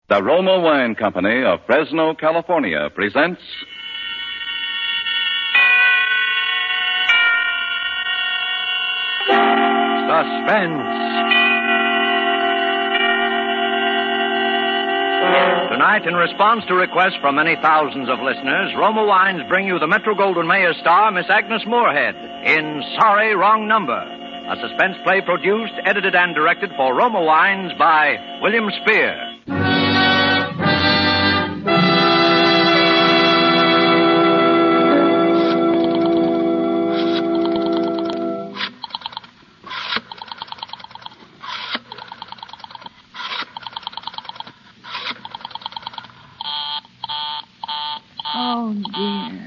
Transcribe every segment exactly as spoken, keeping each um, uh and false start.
The Roma Wine Company of Fresno, California presents Suspense. Tonight, in response to requests from many thousands of listeners, Roma Wines bring you the Metro-Goldwyn-Mayer star, Miss Agnes Moorehead, in Sorry, Wrong Number, a suspense play produced, edited, and directed for Roma Wines by William Spear. Oh, dear.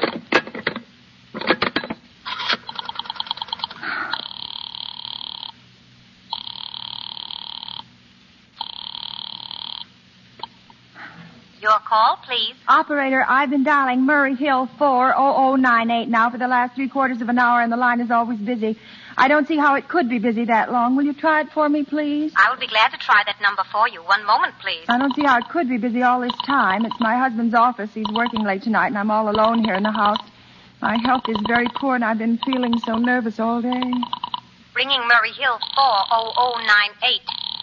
Your call, please. Operator, I've been dialing Murray Hill four oh oh nine eight now for the last three quarters of an hour, and the line is always busy. I don't see how it could be busy that long. Will you try it for me, please? I will be glad to try that number for you. One moment, please. I don't see how it could be busy all this time. It's my husband's office. He's working late tonight, and I'm all alone here in the house. My health is very poor, and I've been feeling so nervous all day. Ringing Murray Hill four oh oh nine eight.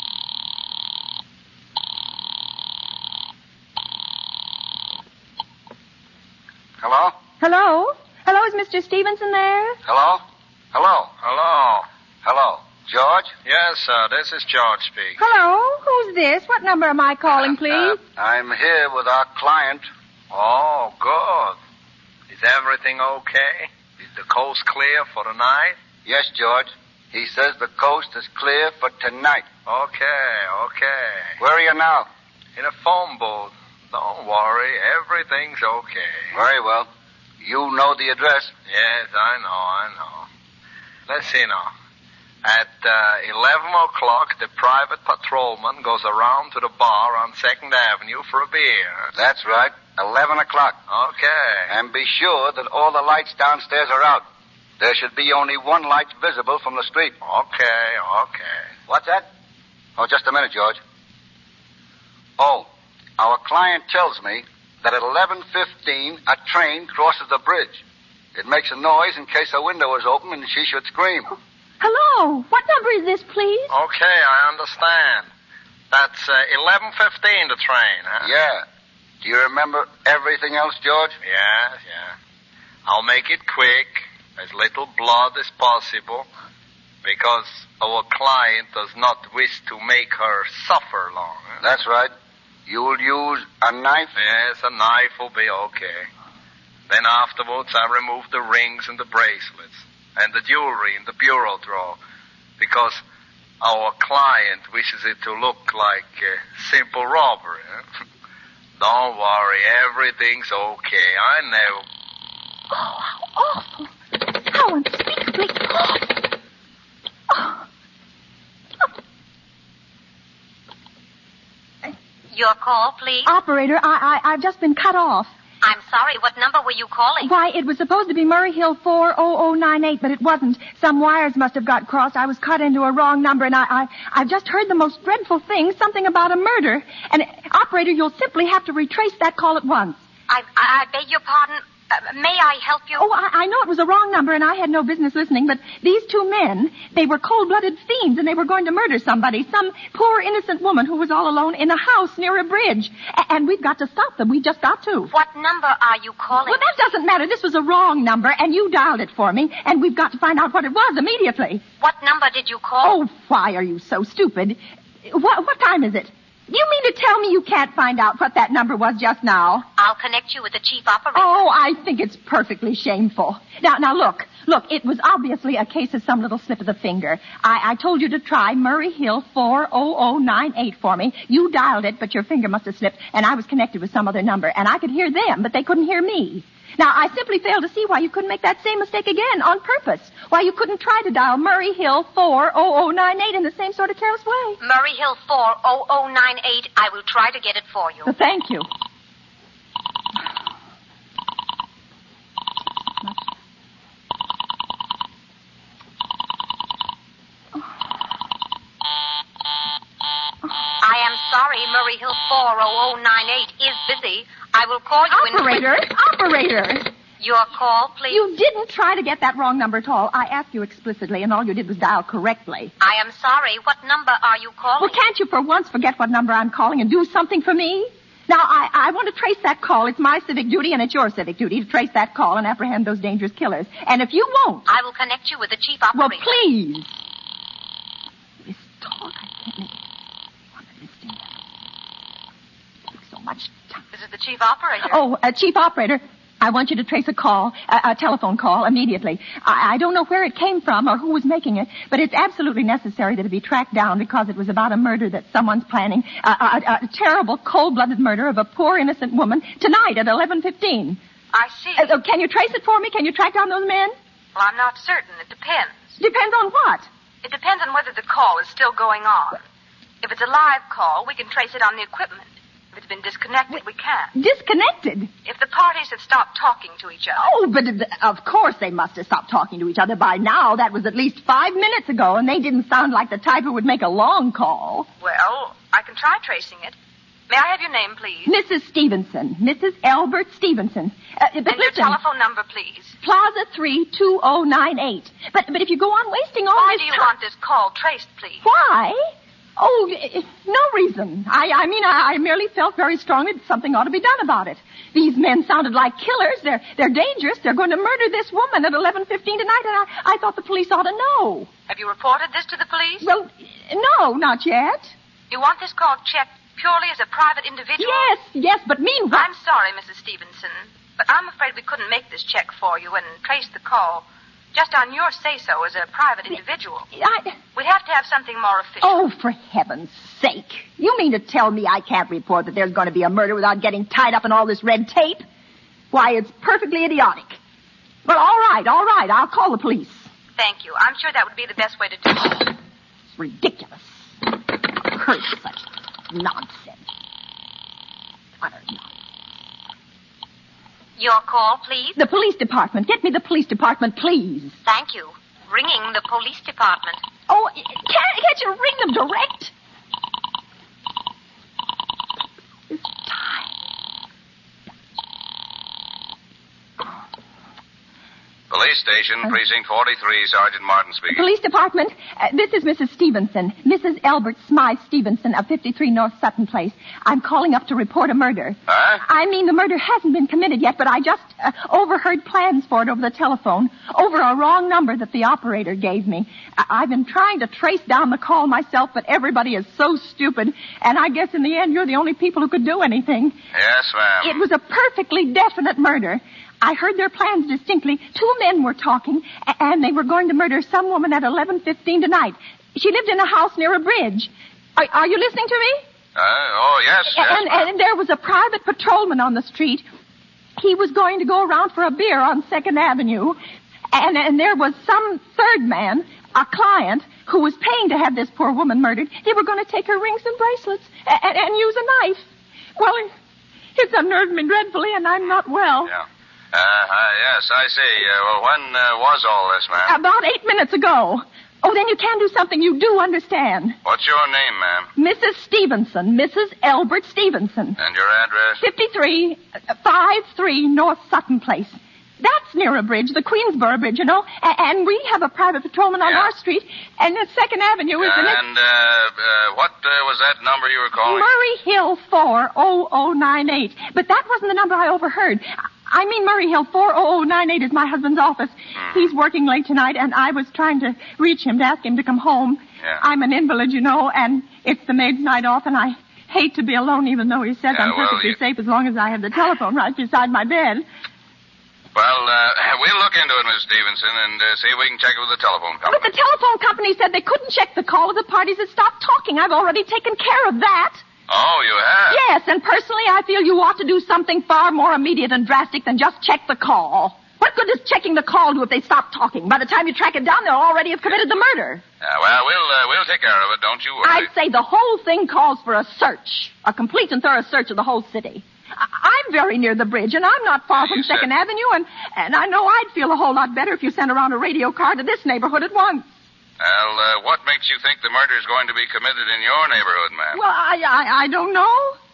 Hello? Hello? Hello, is Mister Stevenson there? Hello? Hello? Hello? Hello? George? Yes, sir. This is George speaking. Hello? Who's this? What number am I calling, please? Uh, I'm here with our client. Oh, good. Is everything okay? Is the coast clear for the night? Yes, George. He says the coast is clear for tonight. Okay, okay. Where are you now? In a phone booth. Don't worry. Everything's okay. Very well. You know the address. Yes, I know, I know. Let's see now. At uh, eleven o'clock, the private patrolman goes around to the bar on second Avenue for a beer. That's right. eleven o'clock. Okay. And be sure that all the lights downstairs are out. There should be only one light visible from the street. Okay, okay. What's that? Oh, just a minute, George. Oh, our client tells me that at eleven fifteen, a train crosses the bridge. It makes a noise in case a window is open and she should scream. Oh, hello? What number is this, please? Okay, I understand. That's uh, eleven fifteen, the train, huh? Yeah. Do you remember everything else, George? Yeah, yeah. I'll make it quick, as little blood as possible, because our client does not wish to make her suffer long. Huh? That's right. You'll use a knife? Yes, a knife will be okay. Then afterwards, I remove the rings and the bracelets and the jewelry in the bureau drawer, because our client wishes it to look like a simple robbery. Huh? Don't worry, everything's okay. I know. Oh, how awful. How unspeakably awful. Oh. Your call, please. Operator, I, I, I've just been cut off. I'm sorry. What number were you calling? Why, it was supposed to be Murray Hill four oh oh nine eight, but it wasn't. Some wires must have got crossed. I was cut into a wrong number, and I, I, I've just heard the most dreadful thing, something about a murder. And, operator, you'll simply have to retrace that call at once. I, I, I beg your pardon. Uh, may I help you? Oh, I, I know it was a wrong number, and I had no business listening, but these two men, they were cold-blooded fiends, and they were going to murder somebody, some poor, innocent woman who was all alone in a house near a bridge. A- and we've got to stop them. We just got to. What number are you calling? Well, that doesn't matter. This was a wrong number, and you dialed it for me, and we've got to find out what it was immediately. What number did you call? Oh, why are you so stupid? What, what time is it? You mean to tell me you can't find out what that number was just now? I'll connect you with the chief operator. Oh, I think it's perfectly shameful. Now, now, look. Look, it was obviously a case of some little slip of the finger. I, I told you to try Murray Hill four oh oh nine eight for me. You dialed it, but your finger must have slipped, and I was connected with some other number, and I could hear them, but they couldn't hear me. Now, I simply fail to see why you couldn't make that same mistake again on purpose. Why you couldn't try to dial Murray Hill four oh oh nine eight in the same sort of careless way. Murray Hill four oh oh nine eight. I will try to get it for you. Well, thank you. I am sorry, Murray Hill four oh oh nine eight is busy. I will call you Operator, in... operator. Your call, please. You didn't try to get that wrong number at all. I asked you explicitly, and all you did was dial correctly. I am sorry. What number are you calling? Well, can't you for once forget what number I'm calling and do something for me? Now, I, I want to trace that call. It's my civic duty, and it's your civic duty to trace that call and apprehend those dangerous killers. And if you won't... I will connect you with the chief operator. Well, please. This talk, I can't make it. I'm listening. It takes so much time. This is the chief operator. Oh, uh, chief operator. I want you to trace a call, a, a telephone call, immediately. I, I don't know where it came from or who was making it, but it's absolutely necessary that it be tracked down because it was about a murder that someone's planning, a, a, a terrible, cold-blooded murder of a poor, innocent woman tonight at eleven fifteen. I see. Uh, can you trace it for me? Can you track down those men? Well, I'm not certain. It depends. Depends on what? It depends on whether the call is still going on. If it's a live call, we can trace it on the equipment. If it's been disconnected, we can't. Disconnected? If the parties have stopped talking to each other. Oh, but uh, of course they must have stopped talking to each other by now. That was at least five minutes ago, and they didn't sound like the type who would make a long call. Well, I can try tracing it. May I have your name, please? Missus Stevenson. Missus Albert Stevenson. Uh, but and listen, your telephone number, please. Plaza three two oh nine eight. But but if you go on wasting all Why this do you time... want this call traced, please? Why? Oh, no reason. I, I mean, I, I merely felt very strongly that something ought to be done about it. These men sounded like killers. They're they're dangerous. They're going to murder this woman at eleven fifteen tonight, and I, I thought the police ought to know. Have you reported this to the police? Well, no, not yet. You want this call checked purely as a private individual? Yes, yes, but meanwhile... I'm sorry, Missus Stevenson, but I'm afraid we couldn't make this check for you and trace the call just on your say-so as a private individual. I... We'd have to have something more official. Oh, for heaven's sake. You mean to tell me I can't report that there's going to be a murder without getting tied up in all this red tape? Why, it's perfectly idiotic. Well, all right, all right. I'll call the police. Thank you. I'm sure that would be the best way to do it. It's ridiculous. I've heard such nonsense. Utter nonsense. Your call, please. The police department. Get me the police department, please. Thank you. Ringing the police department. Oh, can't, can't you ring them direct? This time. Police station, precinct forty-three, Sergeant Martin speaking. Police department, uh, this is Missus Stevenson. Missus Albert Smythe Stevenson of fifty-three North Sutton Place. I'm calling up to report a murder. Huh? I mean, the murder hasn't been committed yet, but I just uh, overheard plans for it over the telephone, over a wrong number that the operator gave me. I- I've been trying to trace down the call myself, but everybody is so stupid, and I guess in the end you're the only people who could do anything. Yes, ma'am. It was a perfectly definite murder. I heard their plans distinctly. Two men were talking, and they were going to murder some woman at eleven fifteen tonight. She lived in a house near a bridge. Are, are you listening to me? Uh, oh, yes, yes. And, and there was a private patrolman on the street. He was going to go around for a beer on Second Avenue. And, and there was some third man, a client, who was paying to have this poor woman murdered. They were going to take her rings and bracelets and, and use a knife. Well, it, it's unnerved me dreadfully, and I'm not well. Yeah. Uh, uh, yes, I see. Uh, well, when uh, was all this, ma'am? About eight minutes ago. Oh, then you can do something. You do understand. What's your name, ma'am? Missus Stevenson. Missus Albert Stevenson. And your address? fifty-three, five three North Sutton Place. That's near a bridge, the Queensboro Bridge, you know. A- and we have a private patrolman on Yeah. our street. And the Second Avenue is Uh, the next... and uh, uh, what uh, was that number you were calling? Murray Hill four oh oh nine eight. But that wasn't the number I overheard. I mean, Murray Hill four oh oh nine eight is my husband's office. Hmm. He's working late tonight, and I was trying to reach him to ask him to come home. Yeah. I'm an invalid, you know, and it's the maid's night off, and I hate to be alone, even though he says Yeah, I'm well, perfectly you- safe as long as I have the telephone right beside my bed. Well, uh, we'll look into it, Miss Stevenson, and uh, see if we can check it with the telephone But company. the telephone company said they couldn't check the call if the parties had stopped talking. I've already taken care of that. Oh, you have? Yes, and personally, I feel you ought to do something far more immediate and drastic than just check the call. What good does checking the call do if they stop talking? By the time you track it down, they'll already have committed the murder. Yeah, well, we'll uh, we'll take care of it. Don't you worry. I'd say the whole thing calls for a search, a complete and thorough search of the whole city. I- I'm very near the bridge, and I'm not far Yeah, from you said- Second Avenue, and, and I know I'd feel a whole lot better if you sent around a radio car to this neighborhood at once. Well, uh, what makes you think the murder is going to be committed in your neighborhood, ma'am? Well, I, I, I don't know.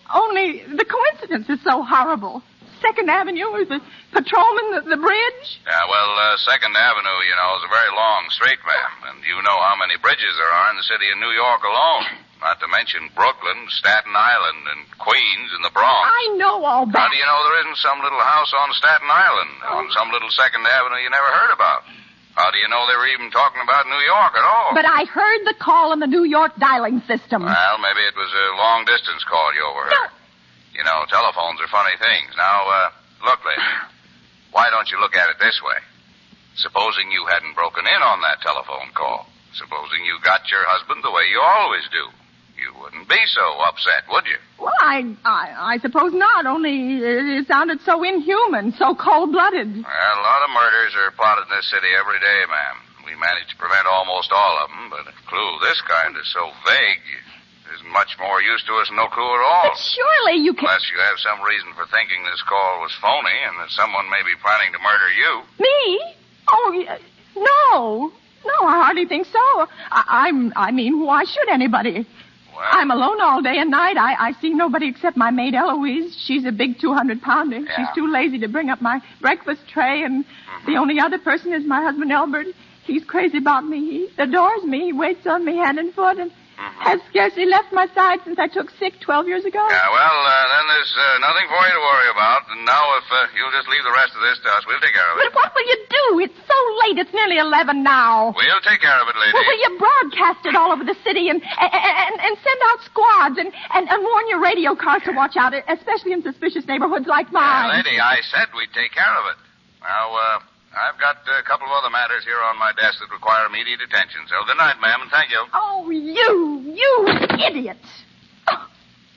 Only the coincidence is so horrible. Second Avenue is the patrolman, the, the bridge. Yeah, well, uh, Second Avenue, you know, is a very long street, ma'am. And you know how many bridges there are in the city of New York alone. Not to mention Brooklyn, Staten Island, and Queens, and the Bronx. I know all that. How do you know there isn't some little house on Staten Island, on some little Second Avenue you never heard about? How do you know they were even talking about New York at all? But I heard the call on the New York dialing system. Well, maybe it was a long-distance call you overheard. No. You know, telephones are funny things. Now, uh, look, lady, why don't you look at it this way? Supposing you hadn't broken in on that telephone call. Supposing you got your husband the way you always do. You wouldn't be so upset, would you? Well, I, I, I suppose not, only it sounded so inhuman, so cold-blooded. Well, a lot of murders are plotted in this city every day, ma'am. We manage to prevent almost all of them, but a clue of this kind is so vague, isn't much more use to us than no clue at all. But surely you can... Unless you have some reason for thinking this call was phony and that someone may be planning to murder you. Me? Oh, y- no. No, I hardly think so. I, I'm, I mean, why should anybody? Well, I'm alone all day and night. I, I see nobody except my maid Eloise. She's a big two hundred pounder. Yeah. She's too lazy to bring up my breakfast tray, and Mm-hmm. the only other person is my husband Albert. He's crazy about me. He adores me. He waits on me hand and foot, and Mm-hmm. has scarcely left my side since I took sick twelve years ago. Yeah, well, uh, then there's uh, nothing for you to worry about. And now, if uh, you'll just leave the rest of this to us, we'll take care of But it. what will you do? It's so late. It's nearly eleven now. We'll take care of it, lady. Well, will you broadcast it all over the city and and, and, and send out squads and, and, and warn your radio cars to watch out, especially in suspicious neighborhoods like Yeah, mine? lady, I said we'd take care of it. Now, uh, I've got a couple of other matters here on my desk that require immediate attention. So good night, ma'am, and thank you. Oh, you, you idiot. Oh.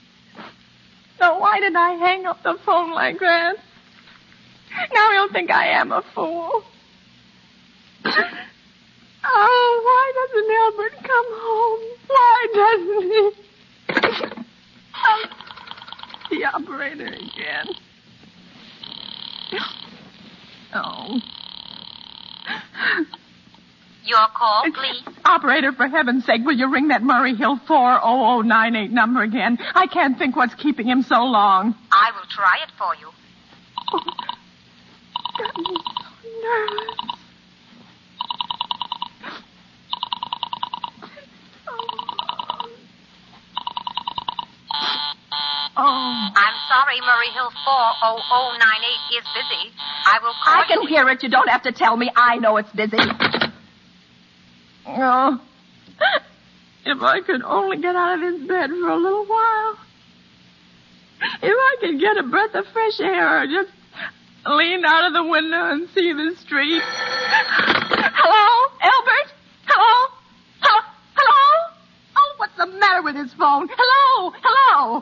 Now, why did I hang up the phone like that? Now he'll think I am a fool. Oh, why doesn't Albert come home? Why doesn't he? Oh, the operator again. Oh. Your call, please. Operator, for heaven's sake, will you ring that Murray Hill four oh oh nine eight number again? I can't think what's keeping him so long. I will try it for you. Oh, got me so nervous. Oh. I'm sorry, Murray Hill four oh oh nine eight is busy. I will call I can you. hear it. You don't have to tell me. I know it's busy. Oh. If I could only get out of this bed for a little while. If I could get a breath of fresh air or just lean out of the window and see the street. Hello? Albert? Hello? Hello? Hello? Oh, what's the matter with his phone? Hello? Hello?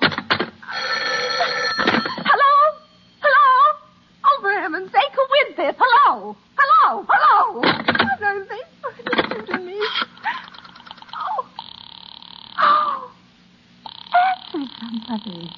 Hello? Hello? Oh, for heaven's sake, who is this? Hello? Hello? Hello? What are they trying to do to me? Oh. Oh. Answer somebody.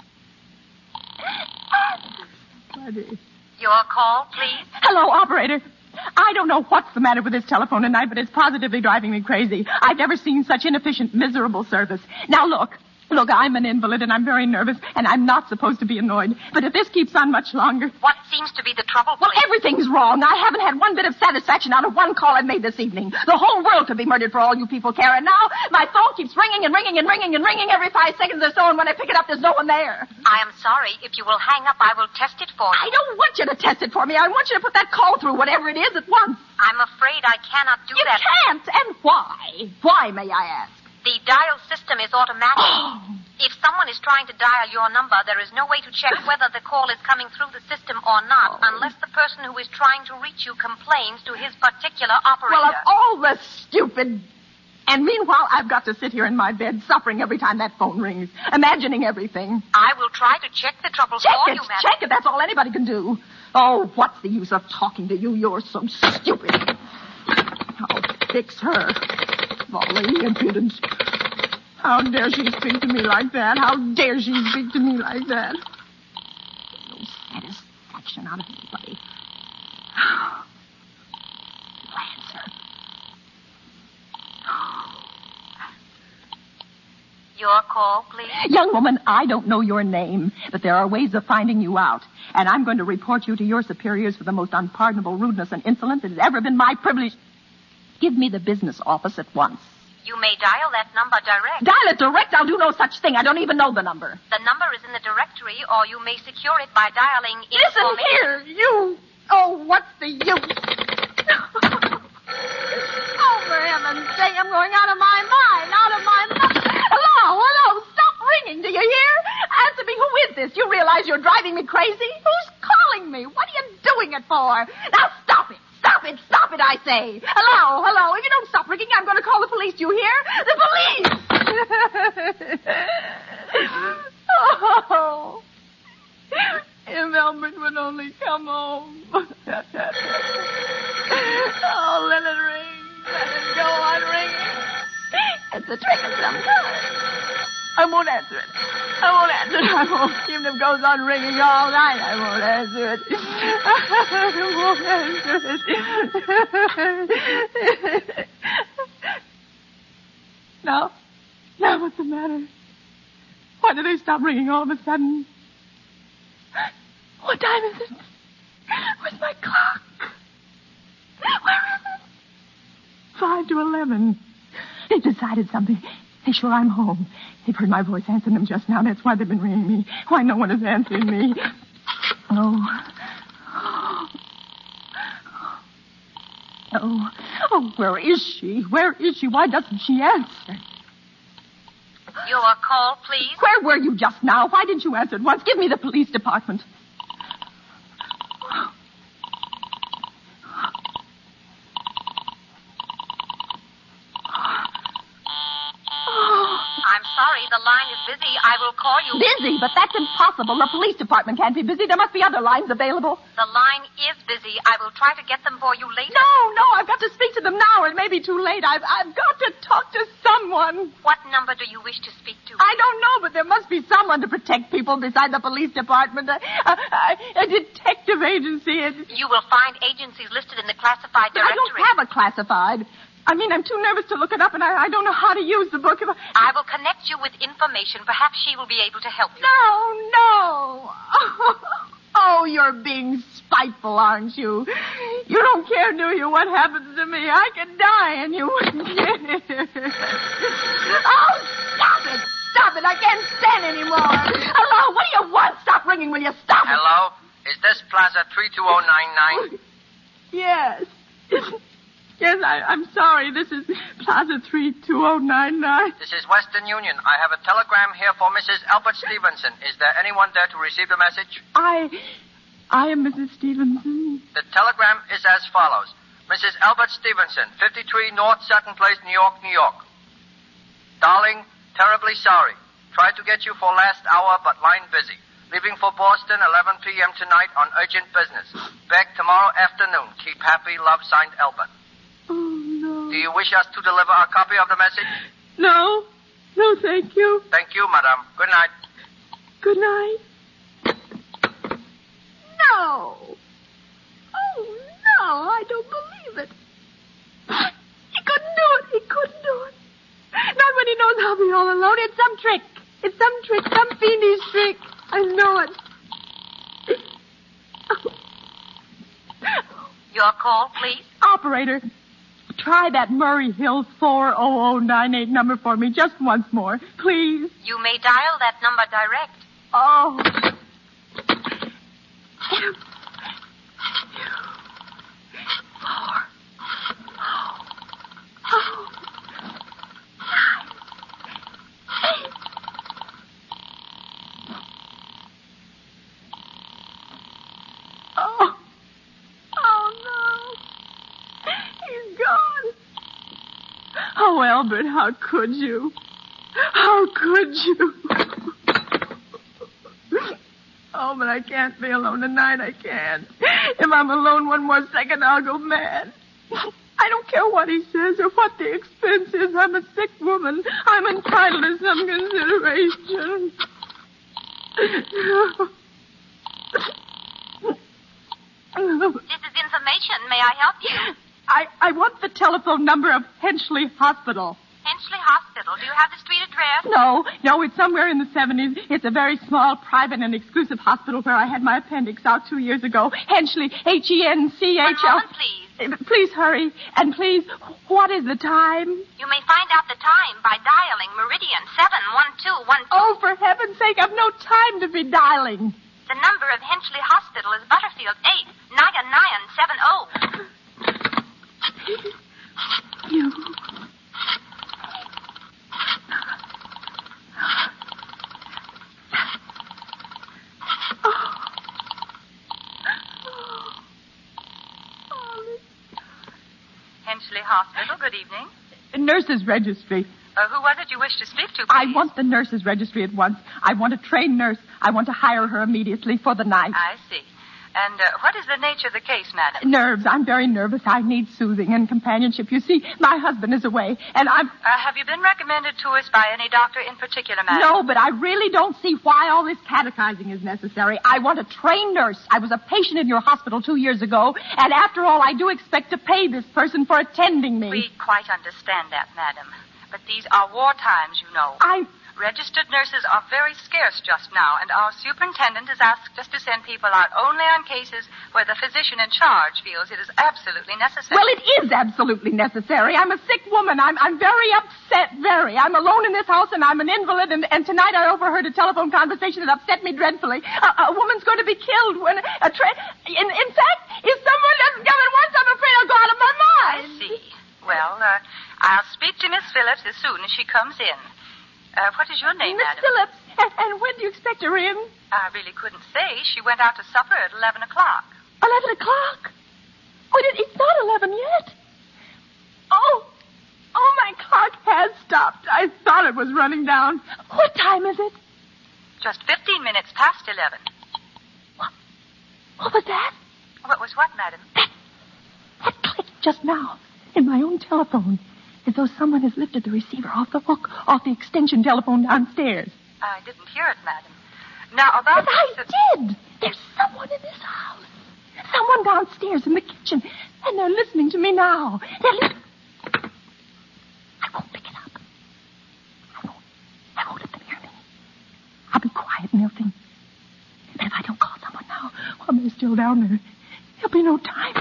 Answer somebody. Your call, please. Hello, operator. I don't know what's the matter with this telephone tonight, but it's positively driving me crazy. I've never seen such inefficient, miserable service. Now, look. Look, I'm an invalid, and I'm very nervous, and I'm not supposed to be annoyed. But if this keeps on much longer... What seems to be the trouble, Well, please? everything's wrong. I haven't had one bit of satisfaction out of one call I've made this evening. The whole world could be murdered for all you people care, and now my phone keeps ringing and ringing and ringing and ringing every five seconds or so, and when I pick it up, there's no one there. I am sorry. If you will hang up, I will test it for I you. don't want you to test it for me. I want you to put that call through, whatever it is, at once. I'm afraid I cannot do You that. can't, and why? Why, may I ask? The dial system is automatic. If someone is trying to dial your number, there is no way to check whether the call is coming through the system or not, Oh. unless the person who is trying to reach you complains to his particular operator. Well, of all the stupid... And meanwhile, I've got to sit here in my bed suffering every time that phone rings, imagining everything. I will try to check the trouble Check for it, you, madam. check it. That's all anybody can do. Oh, what's the use of talking to you? You're so stupid. I'll fix her. Volley impudence. How dare she speak to me like that? How dare she speak to me like that? No satisfaction out of anybody. Answer. Your call, please. Young woman, I don't know your name, but there are ways of finding you out. And I'm going to report you to your superiors for the most unpardonable rudeness and insolence it has ever been my privilege. Give me the business office at once. You may dial that number direct. Dial it direct? I'll do no such thing. I don't even know the number. The number is in the directory, or you may secure it by dialing... Listen information. here, you... Oh, what's the use? Oh, for heaven's sake, I'm going out of my mind, out of my mind. Hello, hello, stop ringing, do you hear? Answer me, who is this? You realize you're driving me crazy? Who's calling me? What are you doing it for? Now stop it, stop it, stop it, I say. Hello, hello, if you don't stop ringing, I'm going to call the police, do you hear? The police! Oh, if Albert would only come home. Oh, let it ring. Let it go on ringing. It's a trick of some kind. I won't answer it. I won't answer it. I won't. Even if it goes on ringing all night, I won't answer it. I won't answer it. Now, now what's the matter? Why do they stop ringing all of a sudden? What time is it? Where's my clock? Where is it? Five to eleven. They've decided something. They're sure I'm home. They've heard my voice answering them just now. That's why they've been ringing me. Why no one is answering me. Oh. Oh. Oh, where is she? Where is she? Why doesn't she answer? Your call, please. Where were you just now? Why didn't you answer at once? Give me the police department. Sorry, the line is busy. I will call you. Busy? But that's impossible. The police department can't be busy. There must be other lines available. The line is busy. I will try to get them for you later. No, no, I've got to speak to them now. It may be too late. I've, I've got to talk to someone. What number do you wish to speak to? I don't know, but there must be someone to protect people beside the police department. A, a, a detective agency. You will find agencies listed in the classified But directory. I don't have a classified. I mean, I'm too nervous to look it up, and I, I don't know how to use the book. If I... I will connect you with information. Perhaps she will be able to help you. No, no. Oh, you're being spiteful, aren't you? You don't care, do you, what happens to me? I could die, and you wouldn't care. Oh, stop it. Stop it. I can't stand anymore. Hello, what do you want? Stop ringing, will you? Stop it. Hello? Is this Plaza three two oh nine nine? Yes. Yes, I, I'm sorry. This is Plaza three two oh nine nine. This is Western Union. I have a telegram here for Missus Albert Stevenson. Is there anyone there to receive the message? I... I am Missus Stevenson. The telegram is as follows. Missus Albert Stevenson, fifty-three North Sutton Place, New York, New York. Darling, terribly sorry. Tried to get you for last hour, but line busy. Leaving for Boston, eleven p.m. tonight on urgent business. Back tomorrow afternoon. Keep happy. Love, signed Albert. Oh, no. Do you wish us to deliver a copy of the message? No. No, thank you. Thank you, madam. Good night. Good night. No. Oh, no, I don't believe it. He couldn't do it. He couldn't do it. Not when he knows I'll be all alone. It's some trick. It's some trick, some fiendish trick. I know it. Your call, please. Operator, try that Murray Hill four oh oh nine eight number for me just once more, please. You may dial that number direct. Oh. Four. Oh. Nine. Eight. Oh. Oh, no. He's gone. Oh, Albert, how could you? How could you? Oh, but I can't be alone tonight. I can't. If I'm alone one more second, I'll go mad. I don't care what he says or what the expense is. I'm a sick woman. I'm entitled to some consideration. This is information. May I help you? I, I want the telephone number of Henchley Hospital. Henchley Hospital. Do you have the street address? address? No, no, it's somewhere in the seventies. It's a very small, private, and exclusive hospital where I had my appendix out two years ago. Henchley, H E N C H L. One moment, please. Please hurry. And please, what is the time? You may find out the time by dialing Meridian seven one two one two. Oh, for heaven's sake, I've no time to be dialing. The number of Henchley Hospital is Butterfield eight nine nine seven oh. You... Henchley Hospital, good evening. Nurses' registry. Uh, who was it you wished to speak to, please? I want the nurses' registry at once. I want a trained nurse. I want to hire her immediately for the night. I see. And uh, what is the nature of the case, madam? Nerves. I'm very nervous. I need soothing and companionship. You see, my husband is away, and I'm... Uh, have you been recommended to us by any doctor in particular, madam? No, but I really don't see why all this catechizing is necessary. I want a trained nurse. I was a patient in your hospital two years ago, and after all, I do expect to pay this person for attending me. We quite understand that, madam. But these are war times, you know. I... Registered nurses are very scarce just now, and our superintendent has asked us to send people out only on cases where the physician in charge feels it is absolutely necessary. Well, it is absolutely necessary. I'm a sick woman. I'm I'm very upset, very. I'm alone in this house, and I'm an invalid, and, and tonight I overheard a telephone conversation that upset me dreadfully. A, a woman's going to be killed when a train... In, in fact, if someone doesn't come at once, I'm afraid I'll go out of my mind. I see. Well, uh, I'll speak to Miss Phillips as soon as she comes in. Uh, what is your name, Miss madam? Phillips. And, and when do you expect her in? I really couldn't say. She went out to supper at eleven o'clock. Eleven o'clock? Oh, it, it's not eleven yet. Oh, oh, my clock has stopped. I thought it was running down. What time is it? Just fifteen minutes past eleven. What? What was that? What was what, madam? That, that clicked just now in my own telephone. As though someone has lifted the receiver off the hook, off the extension telephone downstairs. I didn't hear it, madam. Now, about... But I this... did. There's someone in this house. Someone downstairs in the kitchen. And they're listening to me now. They're listening. I won't pick it up. I won't. I won't let them hear me. I'll be quiet and they'll think. But if I don't call someone now, while they're still down there, there'll be no time.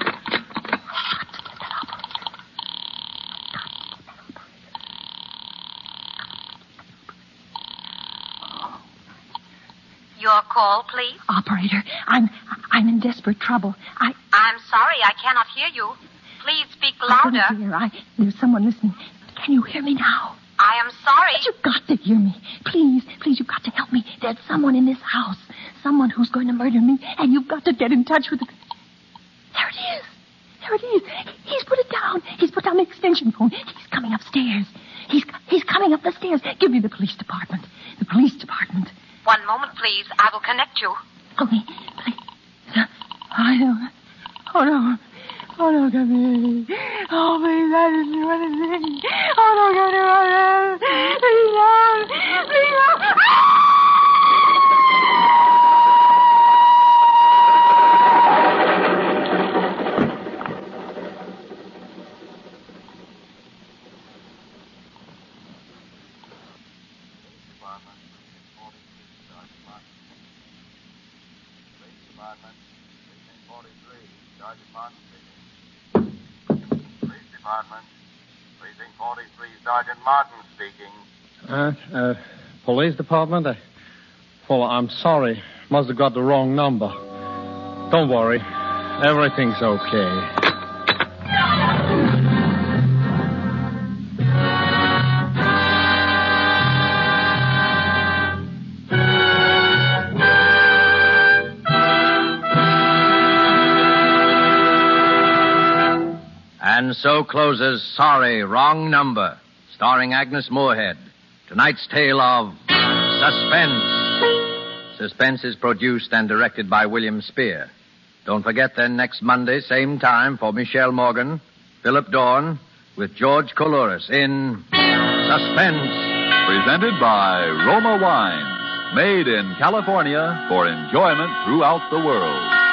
Your call, please. Operator, I'm I'm in desperate trouble. I I'm sorry, I cannot hear you. Please speak louder. I hear. I there's someone listening. Can you hear me now? I am sorry. But you've got to hear me. Please, please, you've got to help me. There's someone in this house. Someone who's going to murder me, and you've got to get in touch with it. There it is. There it is. He's put it down. He's put down the extension phone. He's coming upstairs. He's he's coming up the stairs. Give me the police department. The police department. One moment, please. I will connect you. Okay, please. I don't. Oh, no. Oh, no, come here. Oh, please, I didn't do anything. Oh, no, come here. Please, no. Please, no. Police Department. Precinct forty-three, Sergeant Martin speaking. Uh, uh, police department? Uh, well, I'm sorry. Must have got the wrong number. Don't worry. Everything's okay. And so closes Sorry, Wrong Number, starring Agnes Moorehead. Tonight's tale of Suspense. Suspense is produced and directed by William Spear. Don't forget then next Monday, same time, for Michelle Morgan, Philip Dorn, with George Coulouris in Suspense. Presented by Roma Wines, made in California for enjoyment throughout the world.